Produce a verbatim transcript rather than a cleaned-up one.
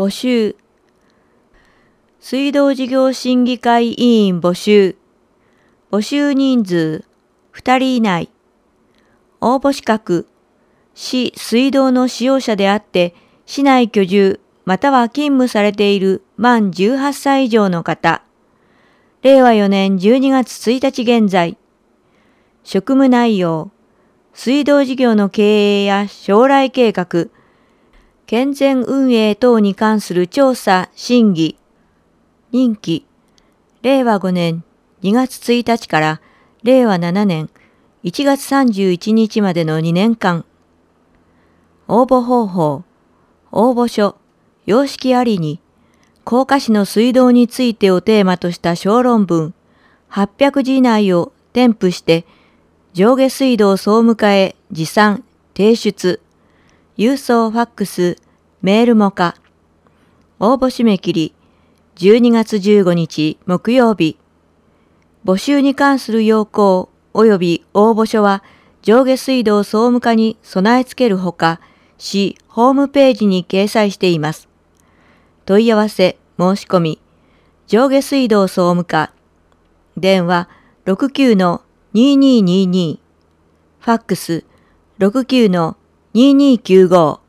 募集。水道事業審議会委員募集。募集人数ふたり以内。応募資格。市水道の使用者であって、市内居住または勤務されている満じゅうはっさい以上の方。れいわよねんじゅうにがつついたち現在。職務内容。水道事業の経営や将来計画、健全運営等に関する調査・審議。任期。れいわごねんにがつついたちかられいわななねんいちがつさんじゅういちにちまでのにねんかん。応募方法。応募書、様式ありに、甲賀市の水道についてをテーマとした小論文はっぴゃくじ以内を添付して、上下水道総務課へ持参、提出、郵送ファックス、メールも可。応募締め切り、じゅうにがつじゅうごにち木曜日。募集に関する要項及び応募書は上下水道総務課に備え付けるほか、市ホームページに掲載しています。問い合わせ、申し込み、上下水道総務課、電話 ろくきゅうのにーにーにーにー、ファックス ろくきゅうのにーにーきゅうご。